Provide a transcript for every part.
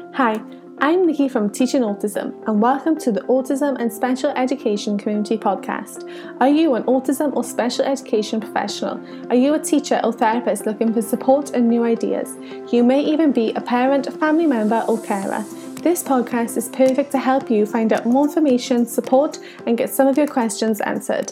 Hi, I'm Nikki from Teaching Autism and welcome to the Autism and Special Education Community Podcast. Are you an autism or special education professional? Are you a teacher or therapist looking for support and new ideas? You may even be a parent, family member or carer. This podcast is perfect to help you find out more information, support and get some of your questions answered.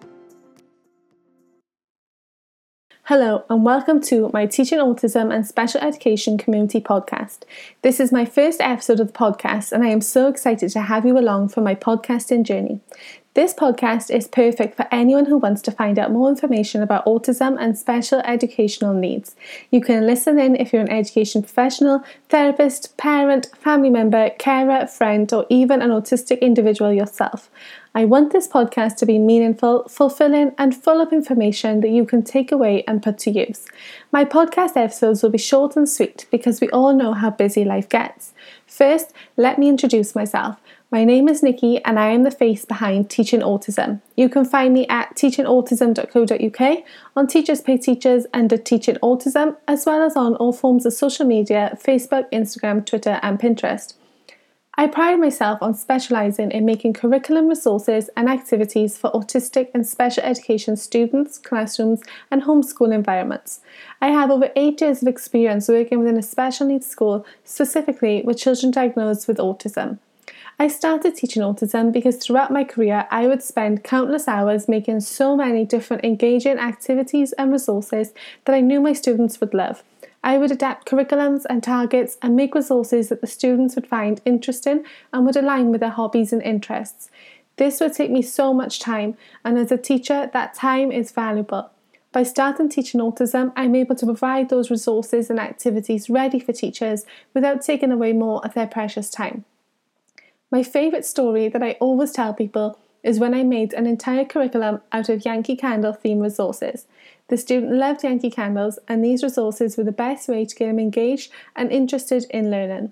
Hello and welcome to my Teaching Autism and Special Education Community Podcast. This is my first episode of the podcast and I am so excited to have you along for my podcasting journey. This podcast is perfect for anyone who wants to find out more information about autism and special educational needs. You can listen in if you're an education professional, therapist, parent, family member, carer, friend, or even an autistic individual yourself. I want this podcast to be meaningful, fulfilling, and full of information that you can take away and put to use. My podcast episodes will be short and sweet because we all know how busy life gets. First, let me introduce myself. My name is Nikki and I am the face behind Teaching Autism. You can find me at teachingautism.co.uk, on Teachers Pay Teachers under Teaching Autism, as well as on all forms of social media, Facebook, Instagram, Twitter and Pinterest. I pride myself on specialising in making curriculum resources and activities for autistic and special education students, classrooms and homeschool environments. I have over 8 years of experience working within a special needs school, specifically with children diagnosed with autism. I started teaching autism because throughout my career I would spend countless hours making so many different engaging activities and resources that I knew my students would love. I would adapt curriculums and targets and make resources that the students would find interesting and would align with their hobbies and interests. This would take me so much time, and as a teacher, that time is valuable. By starting Teaching Autism, I'm able to provide those resources and activities ready for teachers without taking away more of their precious time. My favourite story that I always tell people is when I made an entire curriculum out of Yankee Candle theme resources. The student loved Yankee Candles and these resources were the best way to get him engaged and interested in learning.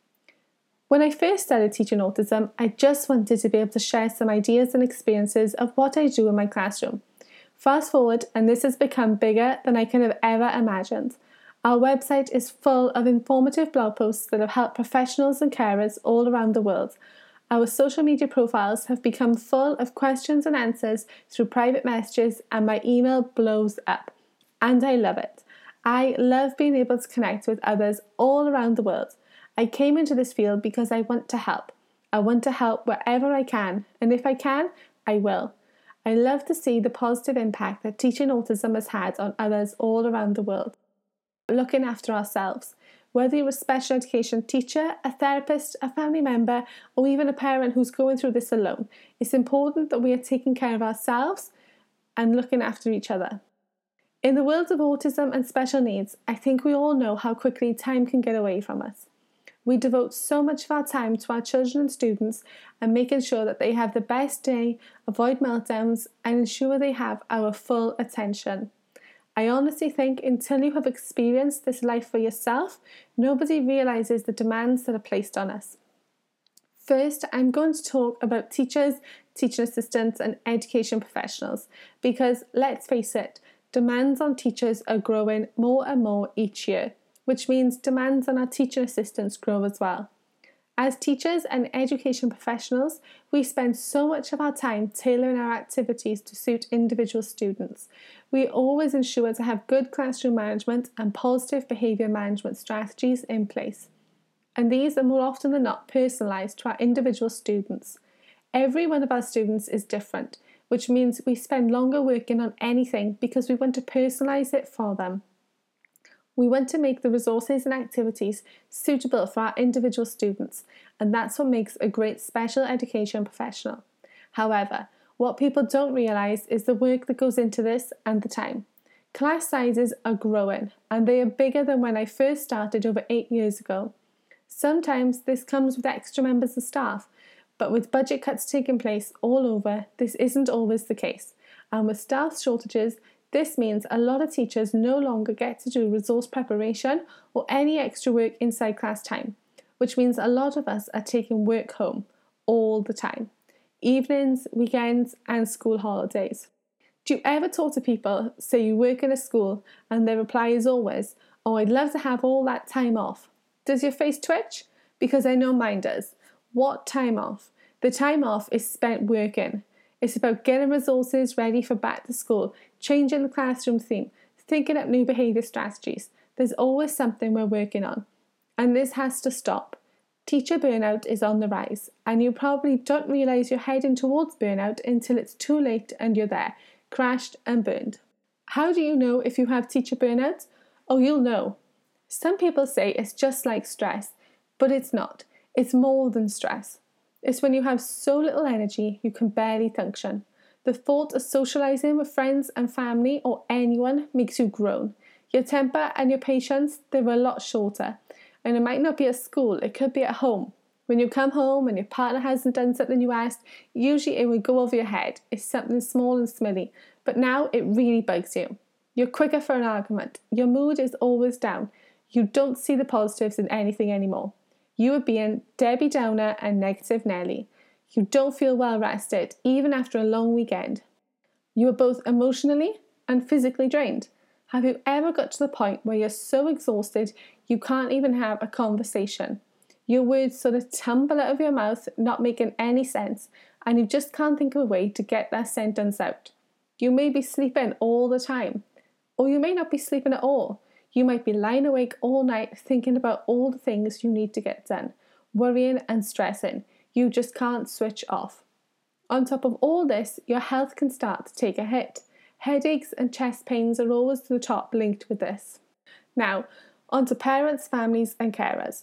When I first started Teaching Autism, I just wanted to be able to share some ideas and experiences of what I do in my classroom. Fast forward and this has become bigger than I could have ever imagined. Our website is full of informative blog posts that have helped professionals and carers all around the world. Our social media profiles have become full of questions and answers through private messages and my email blows up. And I love it. I love being able to connect with others all around the world. I came into this field because I want to help. I want to help wherever I can, and if I can, I will. I love to see the positive impact that Teaching Autism has had on others all around the world. Looking after ourselves. Whether you're a special education teacher, a therapist, a family member, or even a parent who's going through this alone, it's important that we are taking care of ourselves and looking after each other. In the world of autism and special needs, I think we all know how quickly time can get away from us. We devote so much of our time to our children and students and making sure that they have the best day, avoid meltdowns, and ensure they have our full attention. I honestly think until you have experienced this life for yourself, nobody realises the demands that are placed on us. First, I'm going to talk about teachers, teaching assistants and education professionals because, let's face it, demands on teachers are growing more and more each year, which means demands on our teaching assistants grow as well. As teachers and education professionals, we spend so much of our time tailoring our activities to suit individual students. We always ensure to have good classroom management and positive behaviour management strategies in place. And these are more often than not personalised to our individual students. Every one of our students is different, which means we spend longer working on anything because we want to personalise it for them. We want to make the resources and activities suitable for our individual students, and that's what makes a great special education professional. However, what people don't realise is the work that goes into this and the time. Class sizes are growing, and they are bigger than when I first started over 8 years ago. Sometimes this comes with extra members of staff, but with budget cuts taking place all over, this isn't always the case. And with staff shortages, this means a lot of teachers no longer get to do resource preparation or any extra work inside class time, which means a lot of us are taking work home all the time. Evenings, weekends and school holidays. Do you ever talk to people, say you work in a school, and their reply is always, "Oh, I'd love to have all that time off." Does your face twitch? because I know mine does. What time off? The time off is spent working. It's about getting resources ready for back to school, changing the classroom theme, thinking up new behaviour strategies. There's always something we're working on. And this has to stop. Teacher burnout is on the rise, and you probably don't realise you're heading towards burnout until it's too late and you're there, crashed and burned. How do you know if you have teacher burnout? Oh, you'll know. Some people say it's just like stress, but it's not. It's more than stress. It's when you have so little energy you can barely function. The thought of socialising with friends and family or anyone makes you groan. Your temper and your patience, they're a lot shorter. And it might not be at school, it could be at home. When you come home and your partner hasn't done something you asked, usually it will go over your head. It's something small and smilly. But now it really bugs you. You're quicker for an argument. Your mood is always down. You don't see the positives in anything anymore. You are being Debbie Downer and negative Nelly. You don't feel well rested, even after a long weekend. You are both emotionally and physically drained. Have you ever got to the point where you're so exhausted you can't even have a conversation? Your words sort of tumble out of your mouth, not making any sense, and you just can't think of a way to get that sentence out. You may be sleeping all the time, or you may not be sleeping at all. You might be lying awake all night thinking about all the things you need to get done, worrying and stressing. You just can't switch off. On top of all this, your health can start to take a hit. Headaches and chest pains are always to the top linked with this. Now, on to parents, families and carers.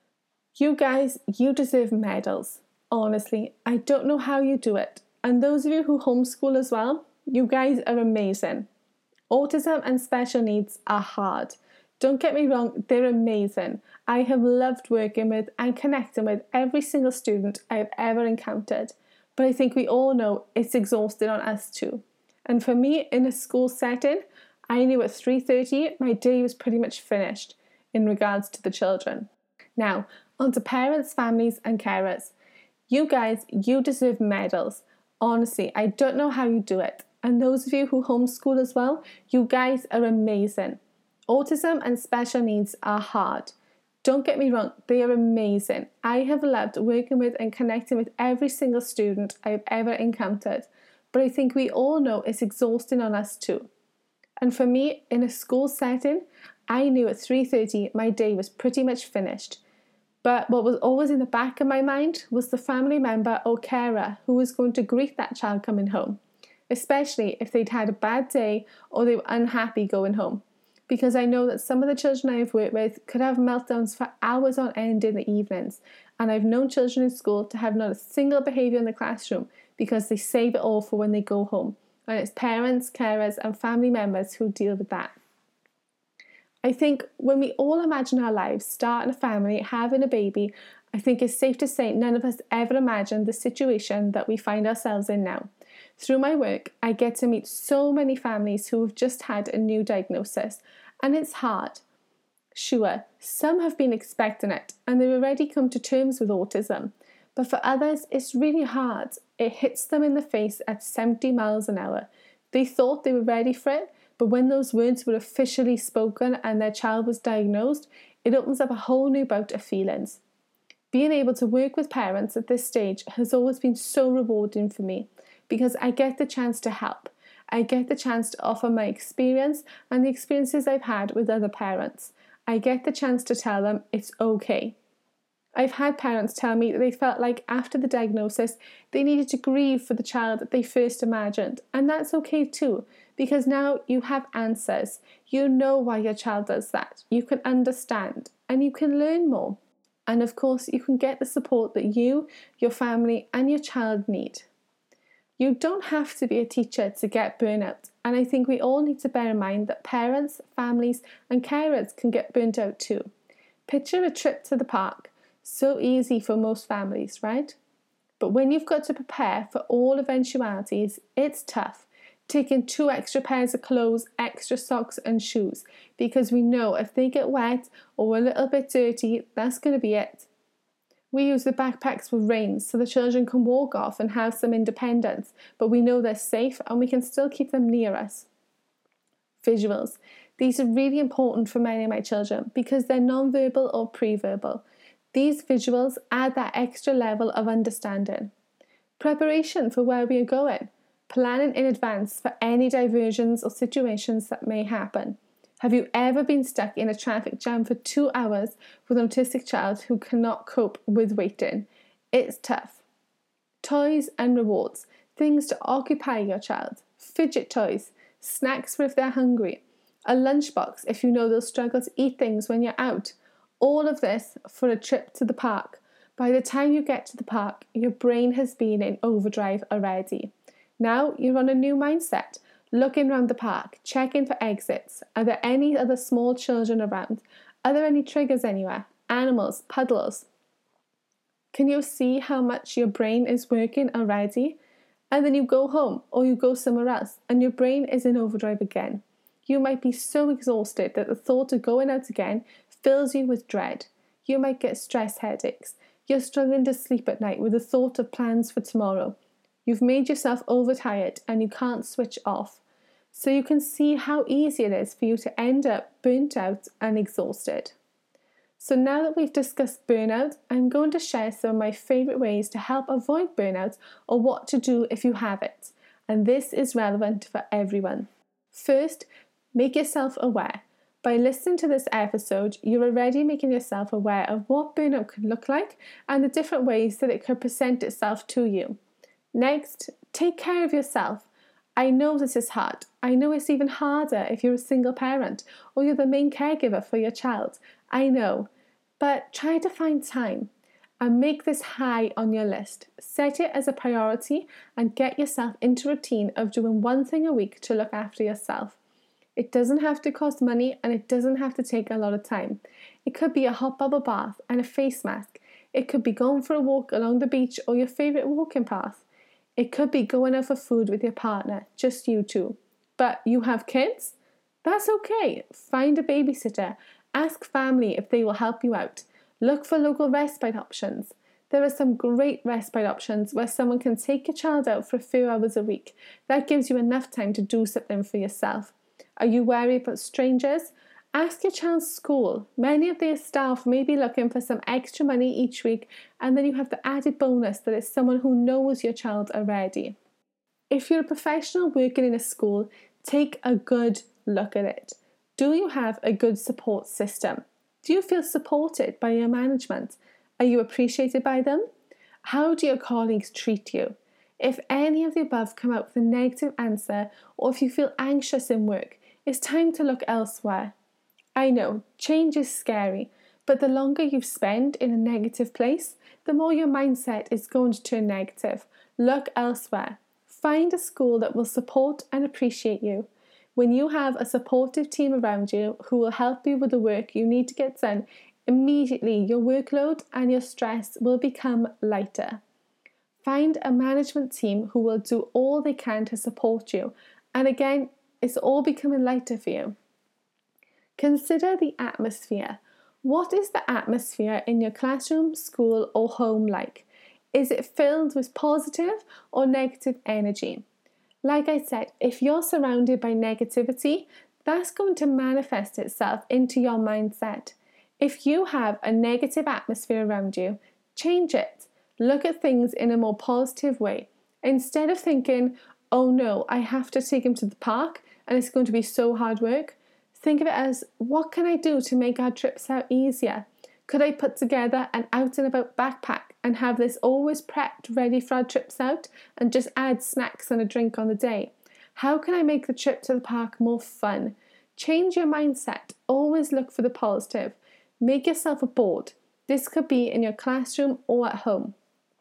You guys, you deserve medals. Honestly, I don't know how you do it. And those of you who homeschool as well, you guys are amazing. Autism and special needs are hard. Don't get me wrong, they're amazing. I have loved working with and connecting with every single student I have ever encountered. But I think we all know it's exhausting on us too. And for me, in a school setting, I knew at 3:30 my day was pretty much finished in regards to the children. Now, on to parents, families and carers. You guys, you deserve medals. Honestly, I don't know how you do it. And those of you who homeschool as well, you guys are amazing. Autism and special needs are hard. Don't get me wrong, they are amazing. I have loved working with and connecting with every single student I've ever encountered. But I think we all know it's exhausting on us too. And for me, in a school setting, I knew at 3:30 my day was pretty much finished. But what was always in the back of my mind was the family member or carer who was going to greet that child coming home, especially if they'd had a bad day or they were unhappy going home. Because I know that some of the children I've worked with could have meltdowns for hours on end in the evenings. And I've known children in school to have not a single behaviour in the classroom because they save it all for when they go home. And it's parents, carers and family members who deal with that. I think when we all imagine our lives, starting a family, having a baby, I think it's safe to say none of us ever imagined the situation that we find ourselves in now. Through my work, I get to meet so many families who have just had a new diagnosis, and it's hard. Sure, some have been expecting it and they've already come to terms with autism, but for others, it's really hard. It hits them in the face at 70 miles an hour. They thought they were ready for it, but when those words were officially spoken and their child was diagnosed, it opens up a whole new bout of feelings. Being able to work with parents at this stage has always been so rewarding for me because I get the chance to help. I get the chance to offer my experience and the experiences I've had with other parents. I get the chance to tell them it's okay. I've had parents tell me that they felt like after the diagnosis, they needed to grieve for the child that they first imagined. And that's okay too, because now you have answers. You know why your child does that. You can understand and you can learn more. And of course, you can get the support that you, your family and your child need. You don't have to be a teacher to get burnout. And I think we all need to bear in mind that parents, families and carers can get burnt out too. Picture a trip to the park. So easy for most families, right? But when you've got to prepare for all eventualities, it's tough. Taking 2 extra pairs of clothes, extra socks and shoes, because we know if they get wet or a little bit dirty, that's going to be it. We use the backpacks with reins so the children can walk off and have some independence, but we know they're safe and we can still keep them near us. Visuals. These are really important for many of my children because they're non-verbal or pre-verbal. These visuals add that extra level of understanding. Preparation for where we are going. Planning in advance for any diversions or situations that may happen. Have you ever been stuck in a traffic jam for 2 hours with an autistic child who cannot cope with waiting? It's tough. Toys and rewards. Things to occupy your child. Fidget toys. Snacks for if they're hungry. A lunchbox if you know they'll struggle to eat things when you're out. All of this for a trip to the park. By the time you get to the park, your brain has been in overdrive already. Now you're on a new mindset. Looking around the park, checking for exits. Are there any other small children around? Are there any triggers anywhere? Animals, puddles. Can you see how much your brain is working already? And then you go home or you go somewhere else and your brain is in overdrive again. You might be so exhausted that the thought of going out again fills you with dread. You might get stress headaches. You're struggling to sleep at night with the thought of plans for tomorrow. You've made yourself overtired and you can't switch off. So you can see how easy it is for you to end up burnt out and exhausted. So now that we've discussed burnout, I'm going to share some of my favourite ways to help avoid burnout or what to do if you have it. And this is relevant for everyone. First, make yourself aware. By listening to this episode, you're already making yourself aware of what burnout could look like and the different ways that it could present itself to you. Next, take care of yourself. I know this is hard. I know it's even harder if you're a single parent or you're the main caregiver for your child. I know. But try to find time and make this high on your list. Set it as a priority and get yourself into a routine of doing one thing a week to look after yourself. It doesn't have to cost money and it doesn't have to take a lot of time. It could be a hot bubble bath and a face mask. It could be going for a walk along the beach or your favourite walking path. It could be going out for food with your partner, just you two. But you have kids? That's okay. Find a babysitter. Ask family if they will help you out. Look for local respite options. There are some great respite options where someone can take your child out for a few hours a week. That gives you enough time to do something for yourself. Are you wary about strangers? Ask your child's school. Many of their staff may be looking for some extra money each week, and then you have the added bonus that it's someone who knows your child already. If you're a professional working in a school, take a good look at it. Do you have a good support system? Do you feel supported by your management? Are you appreciated by them? How do your colleagues treat you? If any of the above come out with a negative answer, or if you feel anxious in work, it's time to look elsewhere. I know, change is scary, but the longer you spend in a negative place, the more your mindset is going to turn negative. Look elsewhere. Find a school that will support and appreciate you. When you have a supportive team around you who will help you with the work you need to get done, immediately your workload and your stress will become lighter. Find a management team who will do all they can to support you, and again, it's all becoming lighter for you. Consider the atmosphere. What is the atmosphere in your classroom, school, or home like? Is it filled with positive or negative energy? Like I said, if you're surrounded by negativity, that's going to manifest itself into your mindset. If you have a negative atmosphere around you, change it. Look at things in a more positive way. Instead of thinking, oh no, I have to take him to the park and it's going to be so hard work, think of it as, what can I do to make our trips out easier? Could I put together an out and about backpack and have this always prepped ready for our trips out and just add snacks and a drink on the day? How can I make the trip to the park more fun? Change your mindset. Always look for the positive. Make yourself a board. This could be in your classroom or at home.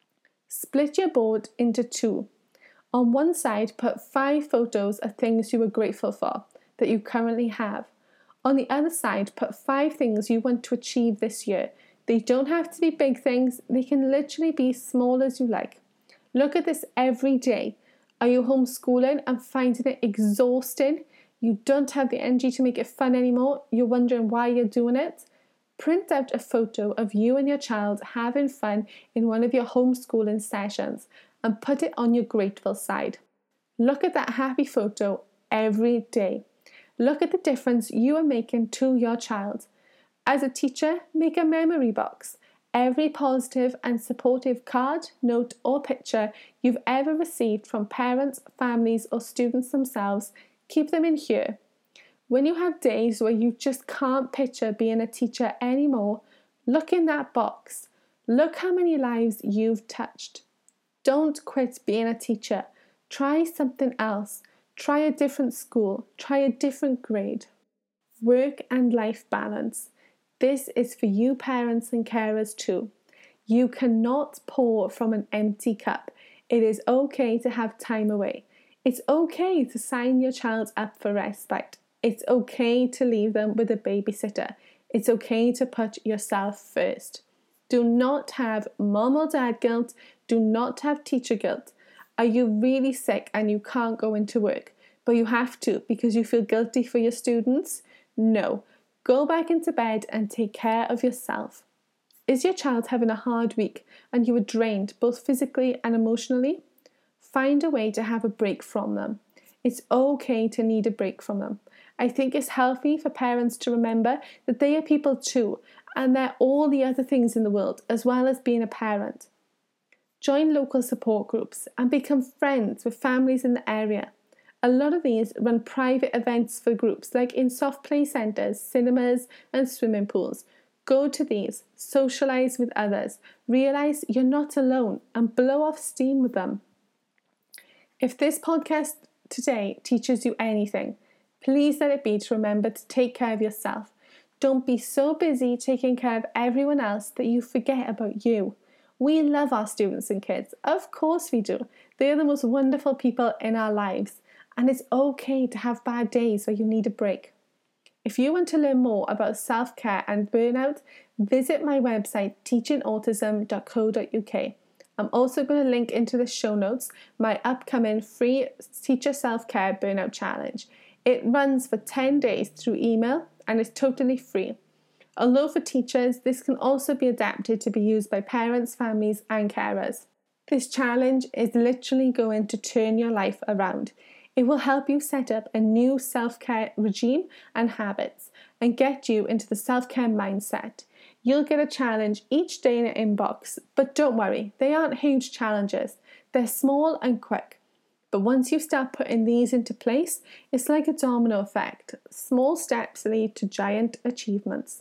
Split your board into 2. On one side, put 5 photos of things you are grateful for that you currently have. On the other side, put 5 things you want to achieve this year. They don't have to be big things. They can literally be small as you like. Look at this every day. Are you homeschooling and finding it exhausting? You don't have the energy to make it fun anymore. You're wondering why you're doing it. Print out a photo of you and your child having fun in one of your homeschooling sessions and put it on your grateful side. Look at that happy photo every day. Look at the difference you are making to your child. As a teacher, make a memory box. Every positive and supportive card, note, or picture you've ever received from parents, families, or students themselves, keep them in here. When you have days where you just can't picture being a teacher anymore, look in that box. Look how many lives you've touched. Don't quit being a teacher. Try something else. Try a different school. Try a different grade. Work and life balance. This is for you parents and carers too. You cannot pour from an empty cup. It is okay to have time away. It's okay to sign your child up for respite. It's okay to leave them with a babysitter. It's okay to put yourself first. Do not have mom or dad guilt. Do not have teacher guilt. Are you really sick and you can't go into work, but you have to because you feel guilty for your students? No. Go back into bed and take care of yourself. Is your child having a hard week and you are drained both physically and emotionally? Find a way to have a break from them. It's okay to need a break from them. I think it's healthy for parents to remember that they are people too, and they're all the other things in the world as well as being a parent. Join local support groups and become friends with families in the area. A lot of these run private events for groups like in soft play centres, cinemas and swimming pools. Go to these, socialise with others, realise you're not alone and blow off steam with them. If this podcast today teaches you anything, please let it be to remember to take care of yourself. Don't be so busy taking care of everyone else that you forget about you. We love our students and kids. Of course we do. They are the most wonderful people in our lives. And it's okay to have bad days where you need a break. If you want to learn more about self-care and burnout, visit my website teachingautism.co.uk. I'm also going to link into the show notes my upcoming free Teacher Self-Care Burnout Challenge. It runs for 10 days through email and is totally free. Although for teachers, this can also be adapted to be used by parents, families and carers. This challenge is literally going to turn your life around. It will help you set up a new self-care regime and habits and get you into the self-care mindset. You'll get a challenge each day in your inbox, but don't worry, they aren't huge challenges. They're small and quick. But once you start putting these into place, it's like a domino effect. Small steps lead to giant achievements.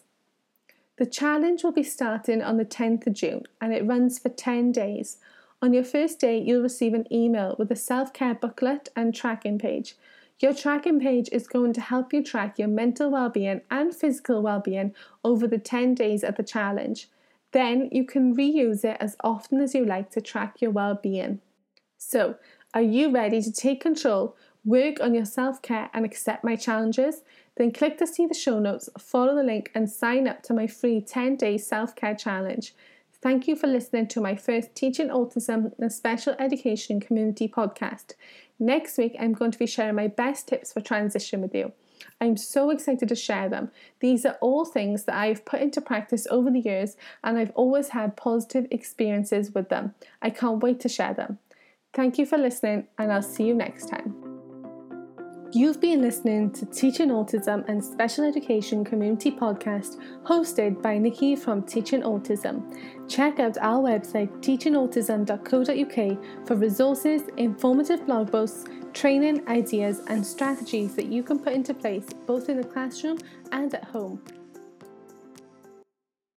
The challenge will be starting on the 10th of June and it runs for 10 days. On your first day, you'll receive an email with a self-care booklet and tracking page. Your tracking page is going to help you track your mental well-being and physical well-being over the 10 days of the challenge. Then you can reuse it as often as you like to track your well-being. So, are you ready to take control, work on your self-care and accept my challenges? Then click to see the show notes, follow the link and sign up to my free 10-day self-care challenge. Thank you for listening to my first Teaching Autism and Special Education Community podcast. Next week, I'm going to be sharing my best tips for transition with you. I'm so excited to share them. These are all things that I've put into practice over the years and I've always had positive experiences with them. I can't wait to share them. Thank you for listening and I'll see you next time. You've been listening to Teaching Autism and Special Education Community Podcast hosted by Nikki from Teaching Autism. Check out our website teachingautism.co.uk for resources, informative blog posts, training, ideas and strategies that you can put into place both in the classroom and at home.